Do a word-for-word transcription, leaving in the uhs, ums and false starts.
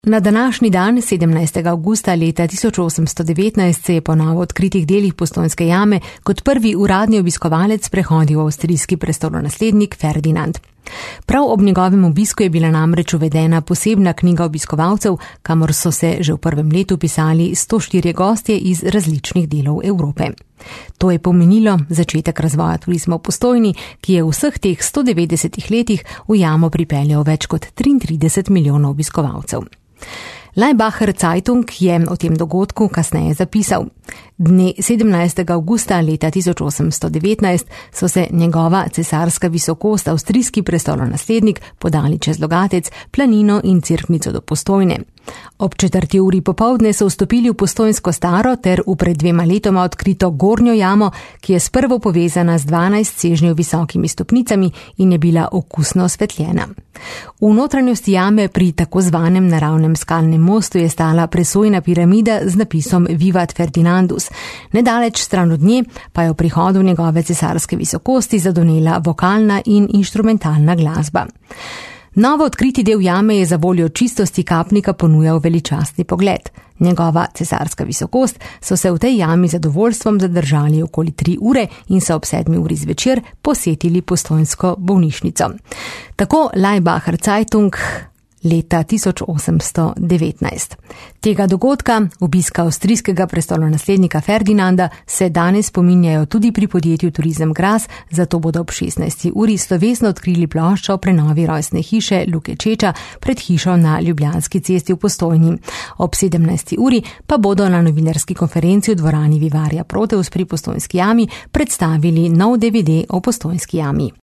Na današnji dan, sedemnajstega avgusta leta tisoč osemsto devetnajst, se je po novo odkritih delih Postojnske jame kot prvi uradni obiskovalec prehodil avstrijski prestolonaslednik Ferdinand. Prav ob njegovem obisku je bila namreč uvedena posebna knjiga obiskovalcev, kamor so se že v prvem letu pisali sto štirje gostje iz različnih delov Evrope. To je pomenilo začetek razvoja turizma v Postojni, ki je v vseh teh sto devetdesetih letih v jamo pripeljal več kot triintrideset milijonov obiskovalcev. Laibacher Zeitung je o tem dogodku kasneje zapisal. Dne sedemnajstega avgusta leta tisoč osemsto devetnajst so se njegova cesarska visokost, avstrijski prestolonaslednik, podali čez Logatec, planino in Cerknico do Postojne. Ob četrti uri popoldne so vstopili v Postojnsko staro ter v pred dvema letoma odkrito Gornjo jamo, ki je sprvo povezana z dvanajst sežnjev visokimi stopnicami in je bila okusno osvetljena. V notranjosti jame pri tako zvanem naravnem skalnem mostu je stala presojna piramida z napisom Vivat Ferdinandus. Nedaleč stran od nje pa je v prihodu njegove cesarske visokosti zadonela vokalna in inštrumentalna glasba. Novo odkriti del jame je za voljo čistosti kapnika ponujal veličastni pogled. Njegova cesarska visokost so se v tej jami zadovoljstvom zadržali okoli tri ure in so ob sedmi uri zvečer posetili postojnsko bolnišnico. Tako Laibacher Zeitung leta tisoč osemsto devetnajst. Tega dogodka, obiska avstrijskega prestolonaslednika Ferdinanda, se danes spominjajo tudi pri podjetju Turizem Graz, zato bodo ob šestnajsti uri slovesno odkrili ploščo o prenovi rojstne hiše Luke Čeča pred hišo na Ljubljanski cesti v Postojni. Ob sedemnajsti uri pa bodo na novinarski konferenci v dvorani Vivarja Proteus pri Postojnski jami predstavili nov D V D o Postojnski jami.